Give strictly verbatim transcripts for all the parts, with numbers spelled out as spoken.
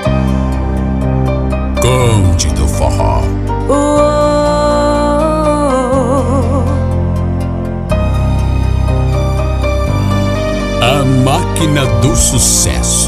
Conde do Forró. A máquina do sucesso.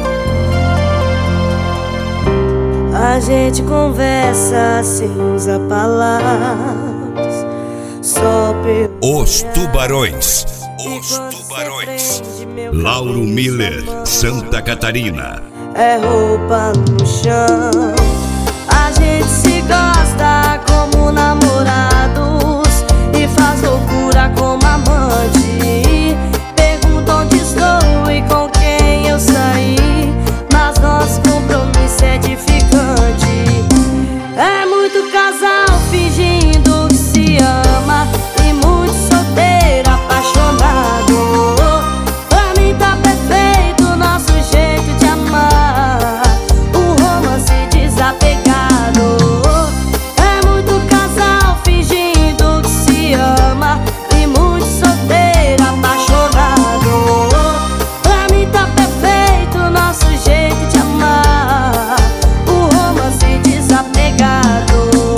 A gente conversa sem usar palavras, só pelo Os Tubarões. Os Tubarões. Lauro Miller, Santa Catarina. É roupa no chão. A gente se gosta como namorados e faz loucura como amante. Pergunta onde estou e com quem eu saí, mas nosso compromisso é edificante. É muito casal fingindo que se ama e muito solteiro apaixonado. Pra mim tá perfeito o nosso jeito de amar, um romance desapegado. É muito casal fingindo que se ama e muito solteiro apaixonado. Pra mim tá perfeito o nosso jeito de amar, um romance desapegado.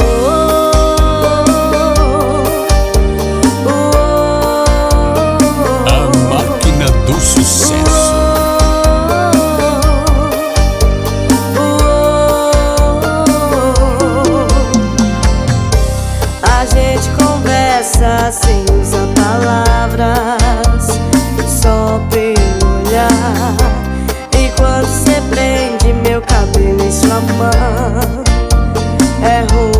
A máquina do sucesso. A gente conversa sem usar palavras, só pelo olhar. E quando cê prende meu cabelo em sua mão, é roupa